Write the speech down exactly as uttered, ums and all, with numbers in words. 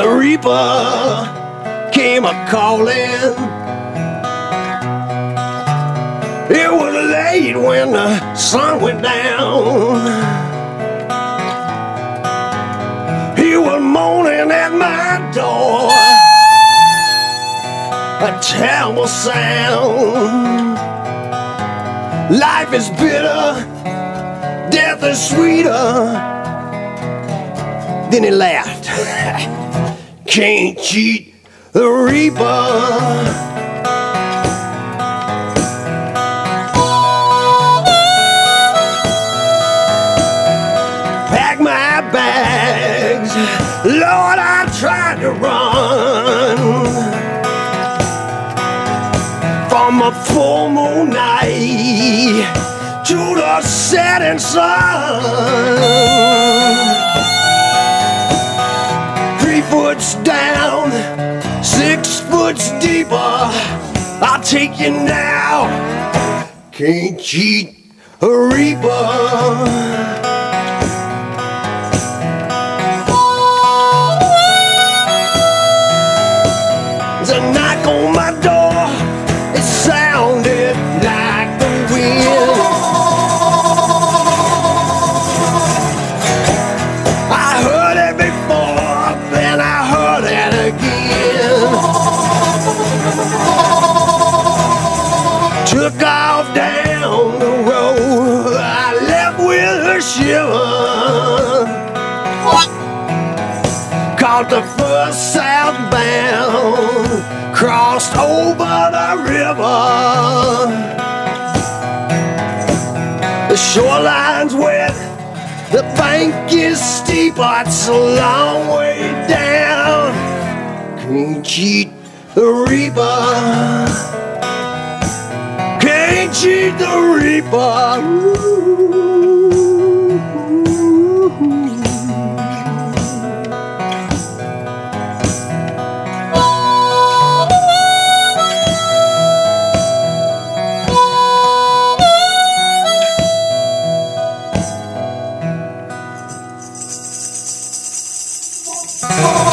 The reaper came a-calling. It was late when the sun went down. He was moaning at my door, a terrible sound. Life is bitter, death is sweeter. Then he laughed. Can't cheat the reaper. Lord, I tried to run from a full moon night to the setting sun. Three foots down, six foots deeper, I'll take you now. Can't cheat a reaper. A knock on my door, it sounded like the wind. I heard it before, then I heard it again. Took off down the road, I left with a shiver. Caught the first southbound, crossed over the river. The shoreline's wet, the bank is steep, but it's a long way down. Can't cheat the reaper. Can't cheat the reaper. Oh.